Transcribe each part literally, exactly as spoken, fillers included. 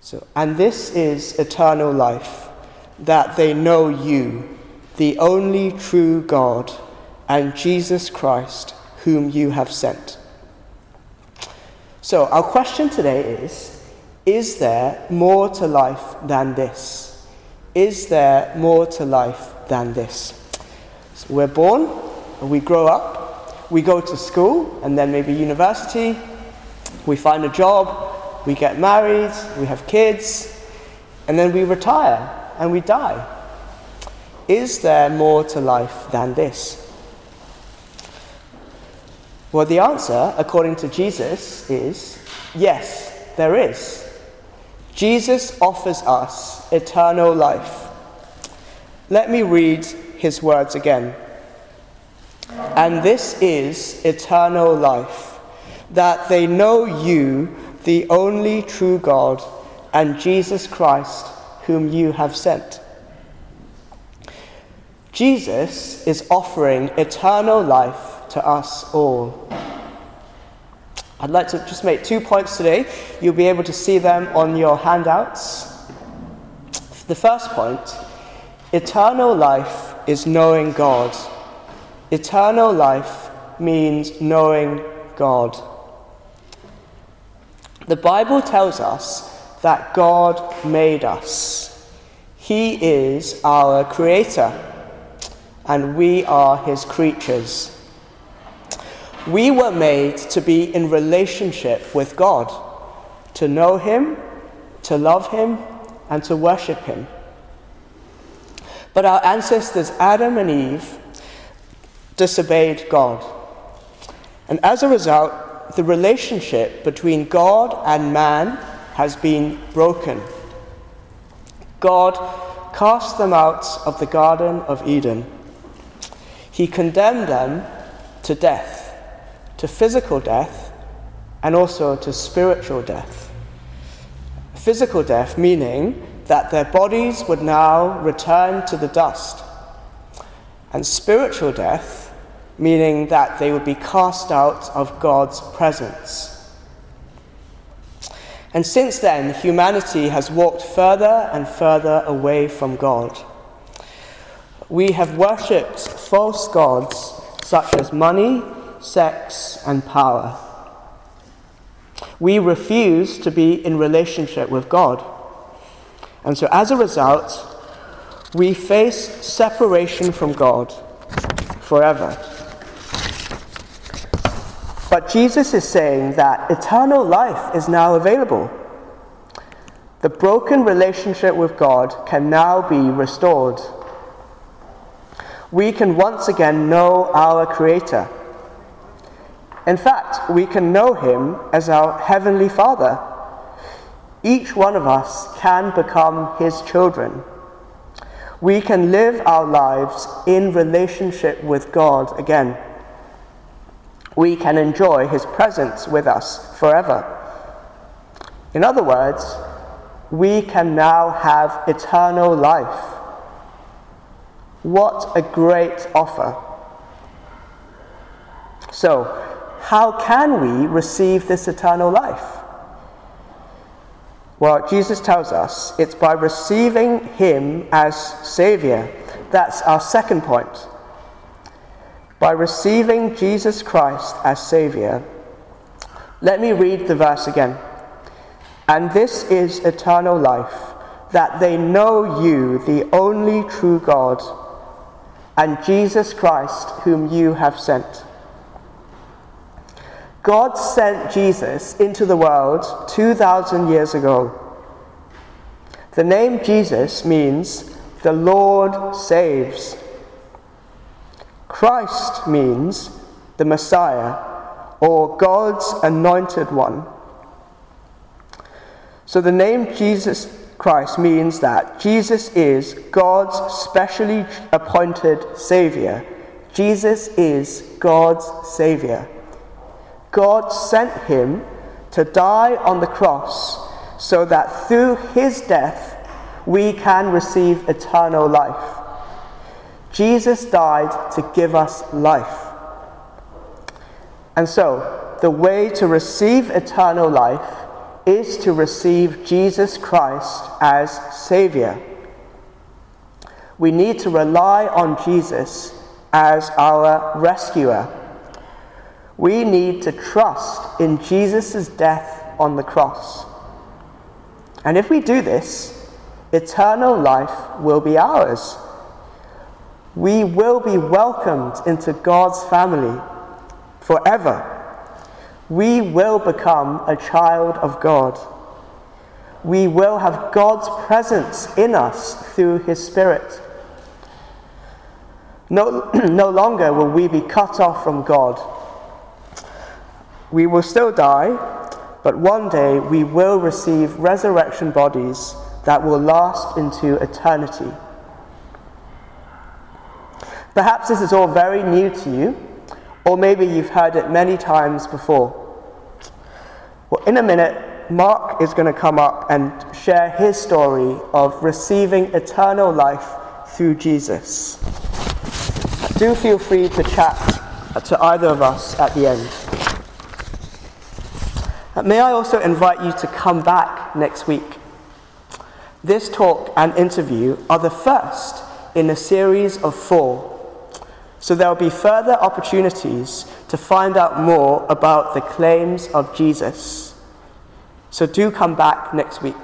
So, and this is eternal life, that they know you, the only true God, and Jesus Christ, whom you have sent. So our question today is, is there more to life than this? Is there more to life than this? So we're born, we grow up, we go to school, and then maybe university, we find a job, we get married, we have kids, and then we retire and we die. Is there more to life than this? Well, the answer, according to Jesus, is yes, there is. Jesus offers us eternal life. Let me read his words again. And this is eternal life, that they know you, the only true God, and Jesus Christ, whom you have sent. Jesus is offering eternal life to us all. I'd like to just make two points today. You'll be able to see them on your handouts. The first point, eternal life is knowing God. Eternal life means knowing God. The Bible tells us that God made us. He is our creator, and we are his creatures. We were made to be in relationship with God, to know him, to love him, and to worship him. But our ancestors Adam and Eve disobeyed God. And as a result, the relationship between God and man has been broken. God cast them out of the Garden of Eden. He condemned them to death, to physical death, and also to spiritual death. Physical death meaning that their bodies would now return to the dust, and spiritual death meaning that they would be cast out of God's presence. And since then, humanity has walked further and further away from God. We have worshipped false gods such as money, sex, and power. We refuse to be in relationship with God. And so as a result, we face separation from God forever. But Jesus is saying that eternal life is now available. The broken relationship with God can now be restored. We can once again know our Creator. In fact, we can know him as our Heavenly Father. Each one of us can become his children. We can live our lives in relationship with God again. We can enjoy his presence with us forever. In other words, we can now have eternal life. What a great offer. So, how can we receive this eternal life? Well, Jesus tells us it's by receiving him as Savior. That's our second point. By receiving Jesus Christ as Savior. Let me read the verse again. And this is eternal life, that they know you, the only true God, and Jesus Christ, whom you have sent. God sent Jesus into the world two thousand years ago. The name Jesus means the Lord saves. Christ means the Messiah, or God's anointed one. So the name Jesus Christ means that Jesus is God's specially appointed Savior. Jesus is God's Savior. God sent him to die on the cross so that through his death we can receive eternal life. Jesus died to give us life. And so, the way to receive eternal life is to receive Jesus Christ as Saviour. We need to rely on Jesus as our rescuer. We need to trust in Jesus' death on the cross. And if we do this, eternal life will be ours. We will be welcomed into God's family forever. We will become a child of God. We will have God's presence in us through His Spirit. No, no longer will we be cut off from God. We will still die, but one day we will receive resurrection bodies that will last into eternity. Perhaps this is all very new to you, or maybe you've heard it many times before. Well, in a minute, Mark is going to come up and share his story of receiving eternal life through Jesus. Do feel free to chat to either of us at the end. May I also invite you to come back next week. This talk and interview are the first in a series of four. So there will be further opportunities to find out more about the claims of Jesus. So do come back next week.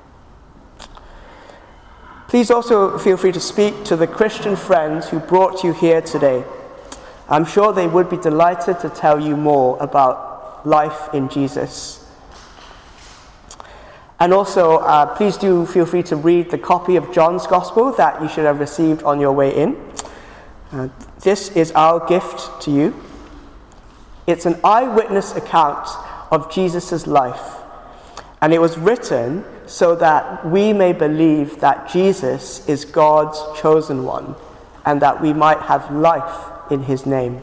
Please also feel free to speak to the Christian friends who brought you here today. I'm sure they would be delighted to tell you more about life in Jesus. And also, uh, please do feel free to read the copy of John's Gospel that you should have received on your way in. Uh, this is our gift to you. It's an eyewitness account of Jesus' life, and it was written so that we may believe that Jesus is God's chosen one, and that we might have life in his name.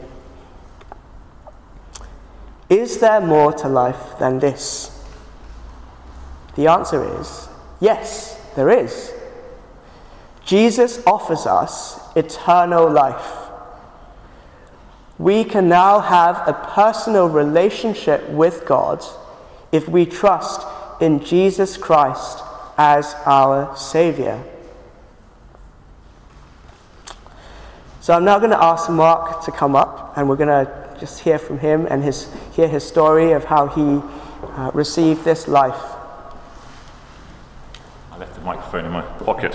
Is there more to life than this? The answer is yes, there is. Jesus offers us eternal life. We can now have a personal relationship with God if we trust in Jesus Christ as our Saviour. So I'm now going to ask Mark to come up, and we're going to just hear from him and his hear his story of how he uh, received this life. I left the microphone in my pocket.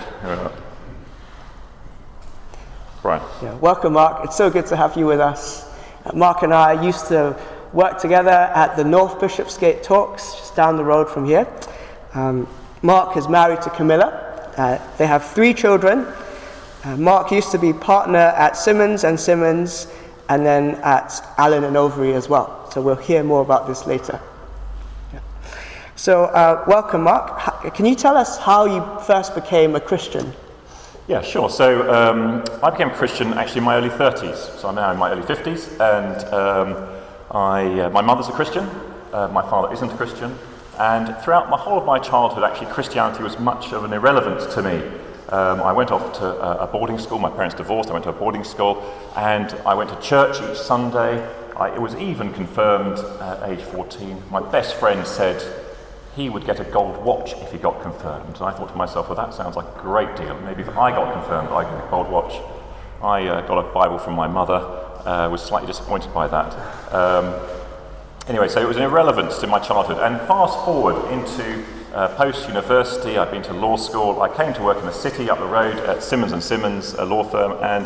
Right. Yeah, welcome, Mark. It's so good to have you with us. Uh, Mark and I used to work together at the North Bishopsgate Talks, just down the road from here. Um, Mark is married to Camilla. Uh, they have three children. Uh, Mark used to be partner at Simmons and Simmons, and then at Allen and Overy as well. So we'll hear more about this later. Yeah. So uh, welcome, Mark. H- can you tell us how you first became a Christian? Yeah, sure. So um, I became a Christian actually in my early thirties. So I'm now in my early fifties, and um, I, uh, my mother's a Christian, uh, my father isn't a Christian, and throughout my whole of my childhood, actually, Christianity was much of an irrelevance to me. Um, I went off to a, a boarding school. My parents divorced. I went to a boarding school, and I went to church each Sunday. I, it was even confirmed at age fourteen. My best friend said he would get a gold watch if he got confirmed. And I thought to myself, well, that sounds like a great deal. Maybe if I got confirmed, I'd get a gold watch. I uh, got a Bible from my mother, uh, was slightly disappointed by that. Um, anyway, so it was an irrelevance to my childhood. And fast forward into uh, post-university, I'd been to law school. I came to work in the city up the road at Simmons and Simmons, a law firm, and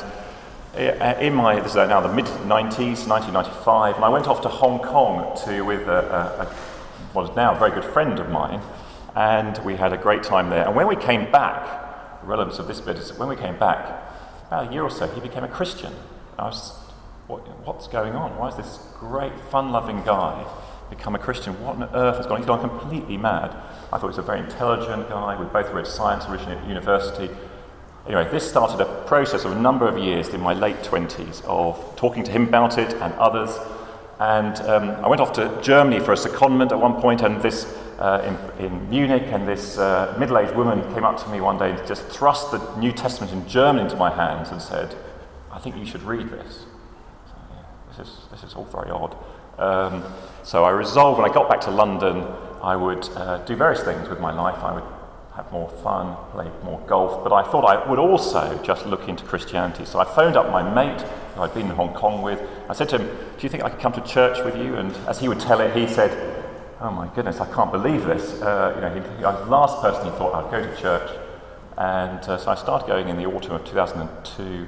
in my, this is now the mid nineties, nineteen ninety-five, and I went off to Hong Kong to with a, a, a what is now a very good friend of mine, and we had a great time there. And when we came back, the relevance of this bit is when we came back, about a year or so, he became a Christian. I was, what, what's going on? Why is this great, fun-loving guy become a Christian? What on earth has gone on? He's gone completely mad. I thought he was a very intelligent guy. We both read science originally at university. Anyway, this started a process of a number of years in my late twenties of talking to him about it and others. And um, I went off to Germany for a secondment at one point, and this uh, in, in Munich, and this uh, middle-aged woman came up to me one day and just thrust the New Testament in German into my hands and said, "I think you should read this." So, yeah, this is this is all very odd. Um, so I resolved when I got back to London, I would uh, do various things with my life. I would have more fun, play more golf, but I thought I would also just look into Christianity. So I phoned up my mate who I'd been in Hong Kong with. I said to him, do you think I could come to church with you? And as he would tell it, he said, oh my goodness, I can't believe this. Uh, you know, he, I was the last person he thought I'd go to church. And uh, so I started going in the autumn of two thousand two,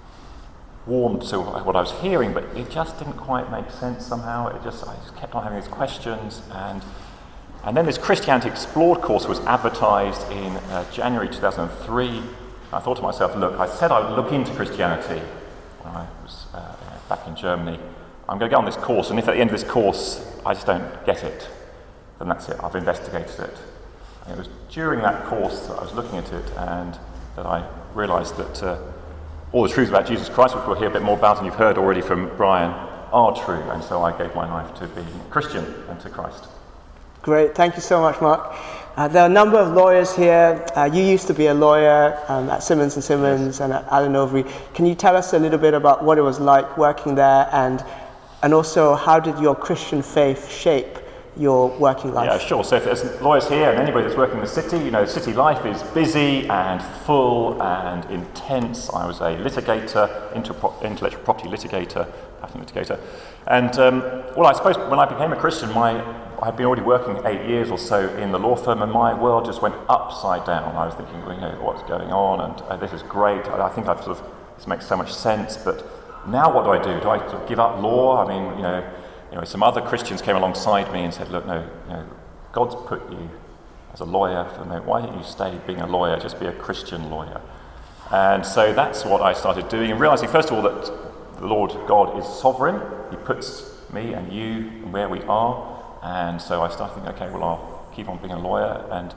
warmed to what I was hearing, but it just didn't quite make sense somehow. It just, I just kept on having these questions. And And then this Christianity Explored course was advertised in uh, January two thousand three. I thought to myself, look, I said I would look into Christianity when I was uh, back in Germany. I'm going to go on this course, and if at the end of this course I just don't get it, then that's it. I've investigated it. And it was during that course that I was looking at it and that I realised that uh, all the truths about Jesus Christ, which we'll hear a bit more about and you've heard already from Brian, are true. And so I gave my life to being a Christian and to Christ. Great, thank you so much, Mark. Uh, there are a number of lawyers here. Uh, you used to be a lawyer um, at Simmons and Simmons and at Allen Overy. Can you tell us a little bit about what it was like working there, and and also how did your Christian faith shape your working life? Yeah, sure. So if there's lawyers here and anybody that's working in the city, you know, city life is busy and full and intense. I was a litigator, intellectual property litigator, patent litigator. And, um, well, I suppose when I became a Christian, my I'd been already working eight years or so in the law firm, and my world just went upside down. I was thinking, well, you know, what's going on, and uh, this is great. I, I think I've sort of, this makes so much sense, but now what do I do? Do I sort of give up law? I mean, you know, you know, some other Christians came alongside me and said, look, no, you know, God's put you as a lawyer, so no, why don't you stay being a lawyer, just be a Christian lawyer? And so that's what I started doing, and realising, first of all, that the Lord God is sovereign. He puts me and you where we are. And so I started thinking, okay, well, I'll keep on being a lawyer. And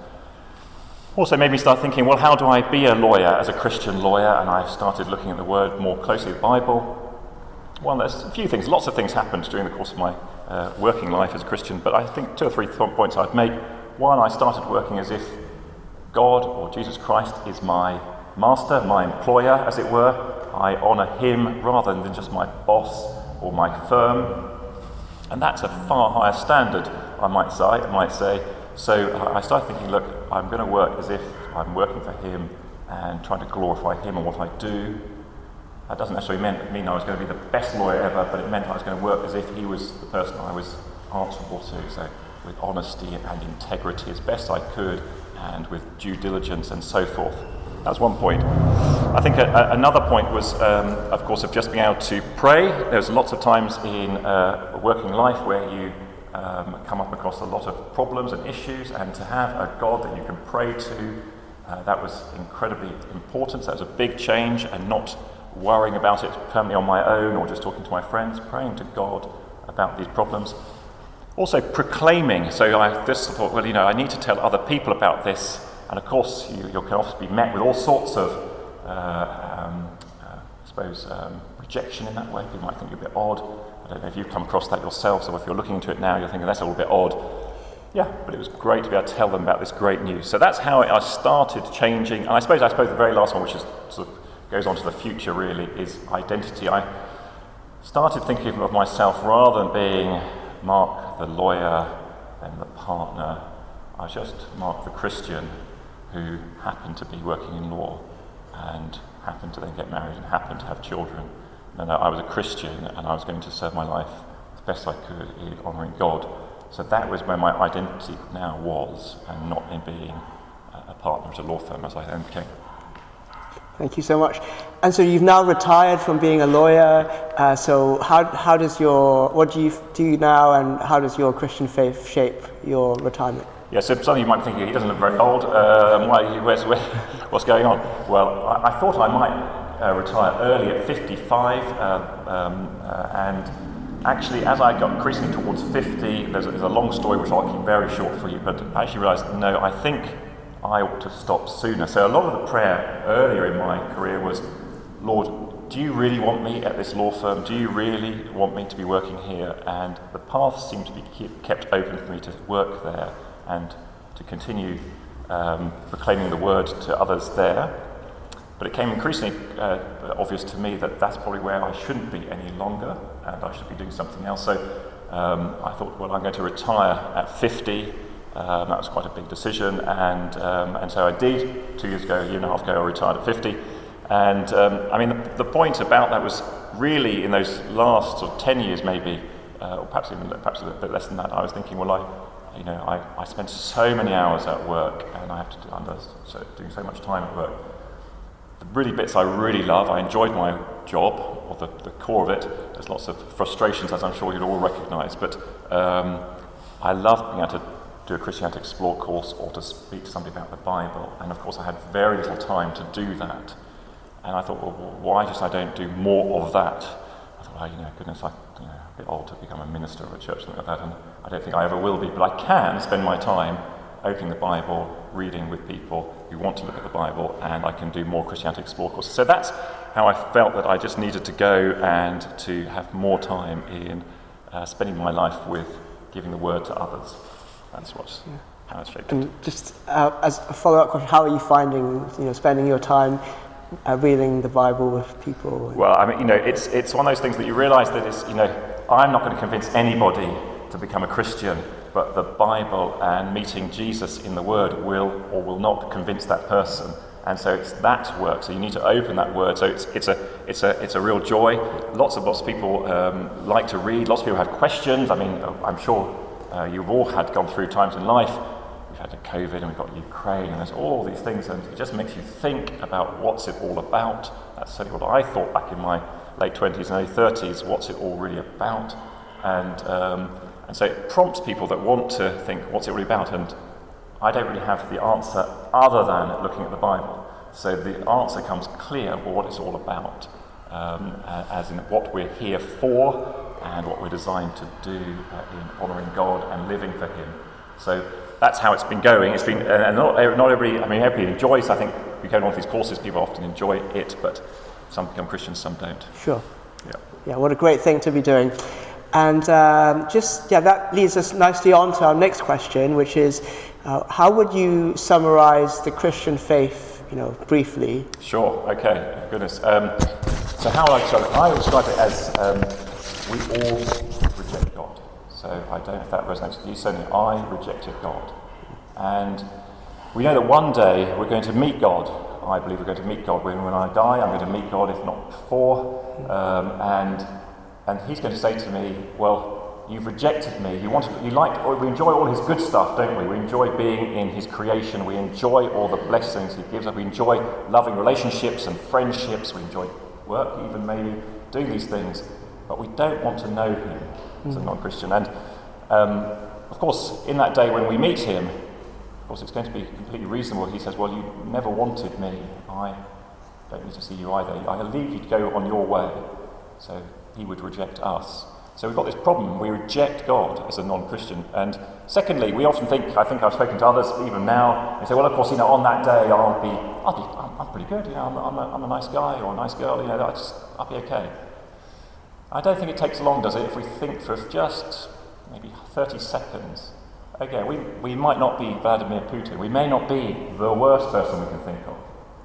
also made me start thinking, well, how do I be a lawyer as a Christian lawyer? And I started looking at the word more closely, the Bible. Well, there's a few things, lots of things happened during the course of my uh, working life as a Christian, but I think two or three th- points I'd make. One, I started working as if God or Jesus Christ is my master, my employer, as it were. I honour him rather than just my boss or my firm. And that's a far higher standard, I might say. I might say. So I started thinking, look, I'm going to work as if I'm working for him and trying to glorify him and what I do. That doesn't necessarily mean, mean I was going to be the best lawyer ever, but it meant I was going to work as if he was the person I was answerable to. So with honesty and integrity as best I could, and with due diligence and so forth. That's one point. I think a, a, another point was, um, of course, of just being able to pray. There's lots of times in uh, working life where you um, come up across a lot of problems and issues, and to have a God that you can pray to, uh, that was incredibly important. So that was a big change, and not worrying about it permanently on my own or just talking to my friends, praying to God about these problems. Also proclaiming. So I just thought, well, you know, I need to tell other people about this. And of course, you, you can often be met with all sorts of, uh, um, uh, I suppose, um, rejection in that way. People might think you're a bit odd. I don't know if you've come across that yourself, so if you're looking into it now, you're thinking that's a little bit odd. Yeah, but it was great to be able to tell them about this great news. So that's how I started changing. And I suppose, I suppose the very last one, which is sort of goes on to the future really, is identity. I started thinking of myself rather than being Mark the lawyer and the partner. I was just Mark the Christian, who happened to be working in law and happened to then get married and happened to have children. And I was a Christian, and I was going to serve my life as best I could in honouring God. So that was where my identity now was, and not in being a partner at a law firm as I then became. Thank you so much. And so you've now retired from being a lawyer. Uh, so how how does your what do you do now, and how does your Christian faith shape your retirement? Yeah, so some of you might think he doesn't look very old. Um, why, where's, where, what's going on? Well, I, I thought I might uh, retire early at fifty-five, uh, um, uh, and actually, as I got increasingly towards fifty, there's a, there's a long story which I'll keep very short for you. But I actually realised, no, I think I ought to stop sooner. So a lot of the prayer earlier in my career was, Lord, do you really want me at this law firm? Do you really want me to be working here? And the path seemed to be keep, kept open for me to work there and to continue um, proclaiming the word to others there. But it came increasingly uh, obvious to me that that's probably where I shouldn't be any longer, and I should be doing something else. So um, I thought, well, I'm going to retire at fifty, Um, that was quite a big decision, and um, and so I did. Two years ago, a year and a half ago, I retired at fifty. And um, I mean, the, the point about that was really in those last sort of ten years, maybe, uh, or perhaps even perhaps a little bit less than that. I was thinking, well, I, you know, I, I spend so many hours at work, and I have to do under so, doing so much time at work. The really bits I really love, I enjoyed my job, or the, the core of it. There's lots of frustrations, as I'm sure you'd all recognise, but um, I loved being able to do a Christianity Explored course or to speak to somebody about the Bible, and of course I had very little time to do that. And I thought, well, why just I don't do more of that? I thought, oh, you know, goodness, I'm you know, a bit old to become a minister of a church, something like that, and I don't think I ever will be, but I can spend my time opening the Bible, reading with people who want to look at the Bible, and I can do more Christianity Explored courses. So that's how I felt that I just needed to go and to have more time in uh, spending my life with giving the word to others. That's what's yeah. how it's shaped. And just uh, as a follow-up question, how are you finding, you know, spending your time uh, reading the Bible with people? Well, I mean, you know, it's it's one of those things that you realise that it's, you know, I'm not going to convince anybody to become a Christian, but the Bible and meeting Jesus in the Word will or will not convince that person. And so it's that work. So you need to open that word. So it's it's a it's a it's a real joy. Lots of lots of people um, like to read. Lots of people have questions. I mean, I'm sure. Uh, you've all had gone through times in life. We've had the COVID and we've got Ukraine and there's all these things, and it just makes you think about what's it all about. That's certainly what I thought back in my late twenties and early thirties. What's it all really about? And um, and so it prompts people that want to think, what's it really about? And I don't really have the answer other than looking at the Bible. So the answer comes clear for what it's all about, um, as in what we're here for, and what we're designed to do uh, in honouring God and living for Him. So that's how it's been going. It's been, uh, and not, not everybody, I mean, everybody enjoys, I think, we go on these courses, people often enjoy it, but some become Christians, some don't. Sure. Yeah. Yeah, what a great thing to be doing. And um, just, yeah, that leads us nicely on to our next question, which is, uh, how would you summarise the Christian faith, you know, briefly? Sure, okay, goodness. Um, so how I describe it, I would describe it as, um, we all reject God. So I don't know if that resonates with you. Certainly I rejected God. And we know that one day we're going to meet God. I believe we're going to meet God. When, when I die, I'm going to meet God, if not before. Um, and and He's going to say to me, well, you've rejected me. You wanted, you like, we enjoy all His good stuff, don't we? We enjoy being in His creation. We enjoy all the blessings He gives us. We enjoy loving relationships and friendships. We enjoy work, even maybe, doing these things. But we don't want to know Him as a non-Christian. And um, of course, in that day when we meet Him, of course it's going to be completely reasonable. He says, well, you never wanted me. I don't need to see you either. I leave you to go on your way. So He would reject us. So we've got this problem. We reject God as a non-Christian. And secondly, we often think, I think I've spoken to others even now, and say, well, of course, you know, on that day I'll be, I'll be, I'm, I'm pretty good. You know, I'm, I'm, a, I'm a nice guy or a nice girl. You know, I just, I'll be okay. I don't think it takes long, does it, if we think for just maybe thirty seconds. Okay, we, we might not be Vladimir Putin. We may not be the worst person we can think of.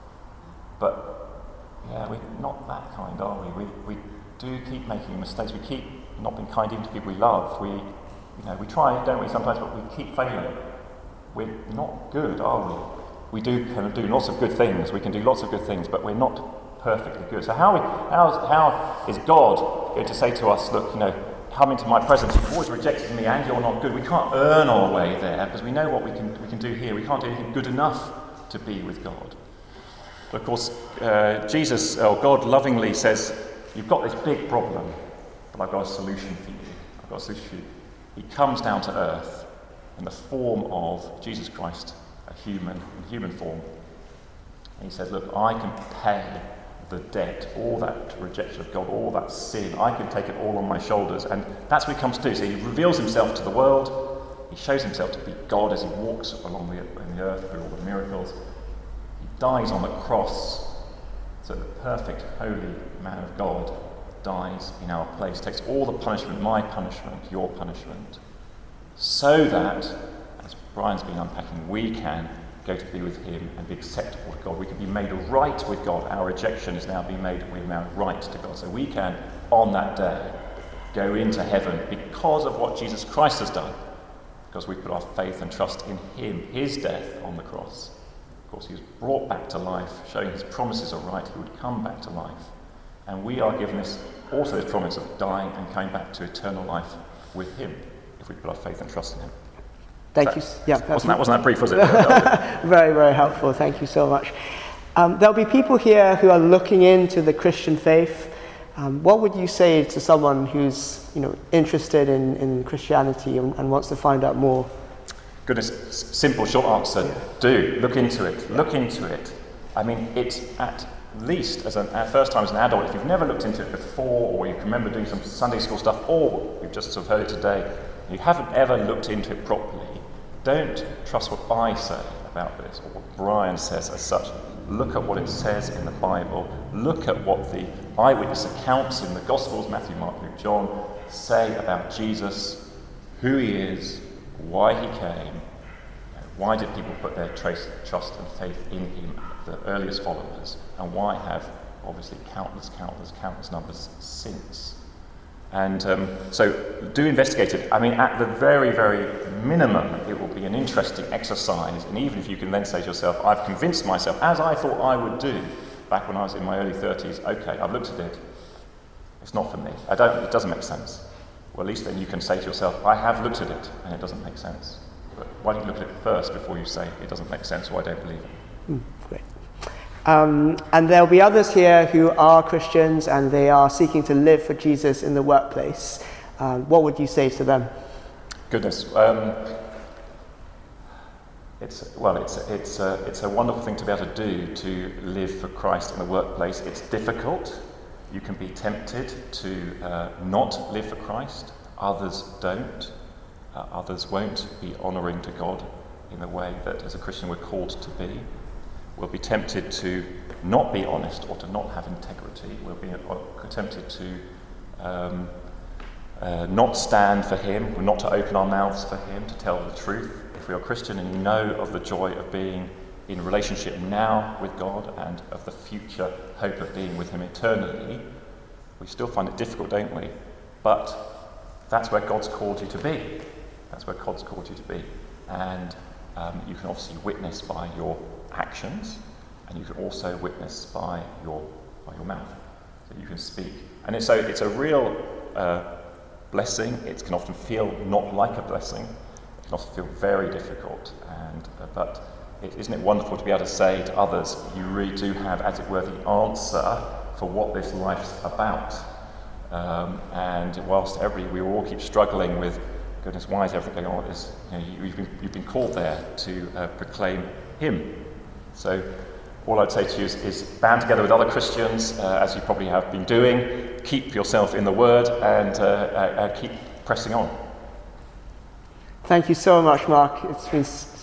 But, yeah, we're not that kind, are we? We, we do keep making mistakes. We keep not being kind even to people we love. We, you know, we try, don't we, sometimes, but we keep failing. We're not good, are we? We do kind of do lots of good things. We can do lots of good things, but we're not perfectly good. So how, we, how, how is God going to say to us, look, you know, come into my presence, you've always rejected me and you're not good. We can't earn our way there because we know what we can, we can do here. We can't do anything good enough to be with God. But of course, uh, Jesus, or God lovingly says, you've got this big problem, but I've got a solution for you. I've got a solution for you. He comes down to earth in the form of Jesus Christ, a human, in human form. And He says, look, I can pay the debt, all that rejection of God, all that sin. I can take it all on my shoulders. And that's what He comes to do. So He reveals Himself to the world. He shows Himself to be God as He walks along the, in the earth through all the miracles. He dies on the cross so the perfect, holy man of God dies in our place, takes all the punishment, my punishment, your punishment, so that, as Brian's been unpacking, we can go to be with Him and be acceptable to God. We can be made right with God. Our rejection is now being made, we're now right to God. So we can, on that day, go into heaven because of what Jesus Christ has done. because we put our faith and trust in him, his death on the cross. Of course, he was brought back to life, showing his promises are right, he would come back to life. And we are given this, also this promise of dying and coming back to eternal life with him, if we put our faith and trust in him. Thank that, you. Yeah, wasn't, that, wasn't that brief, was it? Very, very helpful. Thank you so much. Um, there'll be people here who are looking into the Christian faith. Um, what would you say to someone who's, you know, interested in, in Christianity and, and wants to find out more? Goodness, simple, short answer. Yeah. Do. Look into it. Look into it. I mean, it's at least, as an, at first time as an adult, if you've never looked into it before, or you can remember doing some Sunday school stuff, or you've just sort of heard it today, you haven't ever looked into it properly, don't trust what I say about this, or what Brian says as such. Look at what it says in the Bible. Look at what the eyewitness accounts in the Gospels, Matthew, Mark, Luke, John, say about Jesus, who he is, why he came, why did people put their trace, trust and faith in him, the earliest followers, and why have, obviously, countless, countless, countless numbers since. And um, so do investigate it. I mean, at the very, very minimum, it will be an interesting exercise. And even if you can then say to yourself, I've convinced myself, as I thought I would do back when I was in my early thirties, okay, I've looked at it. It's not for me. I don't, it doesn't make sense. Well, at least then you can say to yourself, I have looked at it, and it doesn't make sense. But why don't you look at it first before you say it doesn't make sense or I don't believe it? Mm, great. Um, and there'll be others here who are Christians and they are seeking to live for Jesus in the workplace. Um, what would you say to them? Goodness, um, it's well, it's it's a, it's a wonderful thing to be able to do, to live for Christ in the workplace. It's difficult. You can be tempted to uh, not live for Christ. Others don't. Uh, others won't be honouring to God in the way that, as a Christian, we're called to be. We'll be tempted to not be honest or to not have integrity. We'll be tempted to um, uh, not stand for him, not to open our mouths for him, to tell the truth. If we are Christian and you know of the joy of being in relationship now with God and of the future hope of being with him eternally, we still find it difficult, don't we? But that's where God's called you to be. That's where God's called you to be. And um, you can obviously witness by your actions, and you can also witness by your by your mouth. So you can speak, and it's a it's a real uh, blessing. It can often feel not like a blessing. It can often feel very difficult, and uh, but it, isn't it wonderful to be able to say to others, you really do have, as it were, the answer for what this life's about. Um, and whilst every we all keep struggling with, goodness, why is everything going on with this? You know, you, you've been you've been called there to uh, proclaim him. So all I'd say to you is, is band together with other Christians, uh, as you probably have been doing. Keep yourself in the Word and uh, uh, keep pressing on. Thank you so much, Mark. It's been